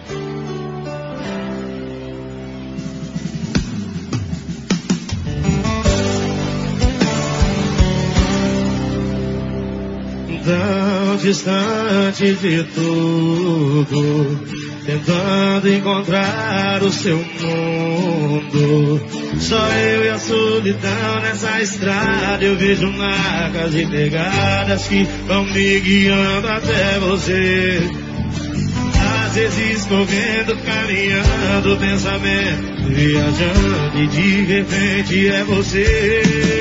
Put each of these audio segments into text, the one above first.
Tão distante de tudo, tentando encontrar o seu mundo. Só eu e a solidão nessa estrada. Eu vejo marcas e pegadas que vão me guiando até você. Às vezes correndo, caminhando, pensamento viajando, e de repente é você.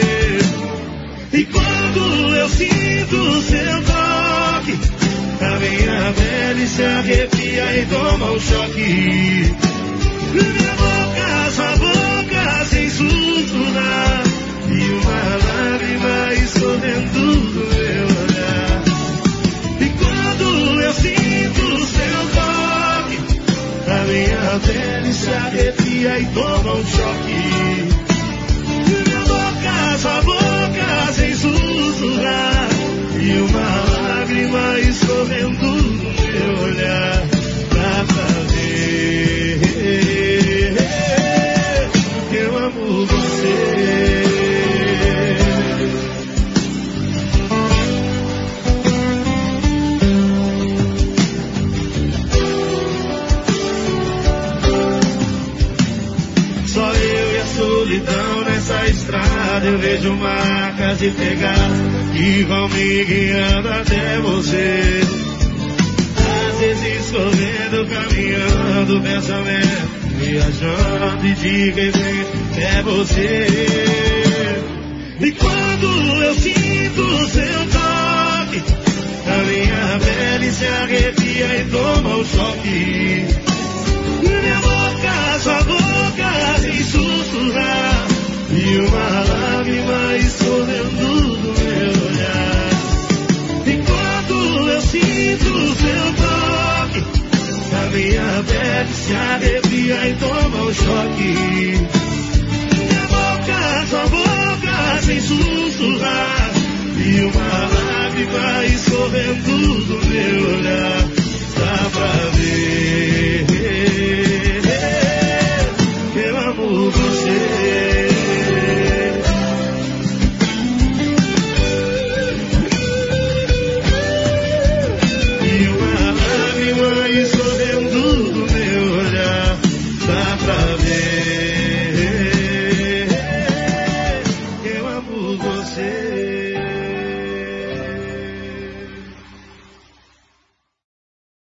E quando eu sinto seu toque, a minha pele se arrepia e toma um choque. Minha boca, sua boca sem sussurrar, e uma lágrima escorrendo no meu olhar. E quando eu sinto seu toque, a minha pele se arrepia e toma um choque. Minha boca, sua boca sem sussurrar, e uma lágrima escorrendo no meu olhar. Pra saber que eu amo você. Só eu e a solidão nessa estrada. Eu vejo marcas de pegadas que vão me guiando até você. Às vezes correndo, caminhando, pensamento viajando, e de repente é você. E quando eu sinto seu toque, a minha pele se arrepia e toma um choque. Minha boca, sua boca sem sussurrar, e uma lágrima escorrendo no meu olhar. E quando eu sinto seu toque, a minha pele se arrepia e toma um choque.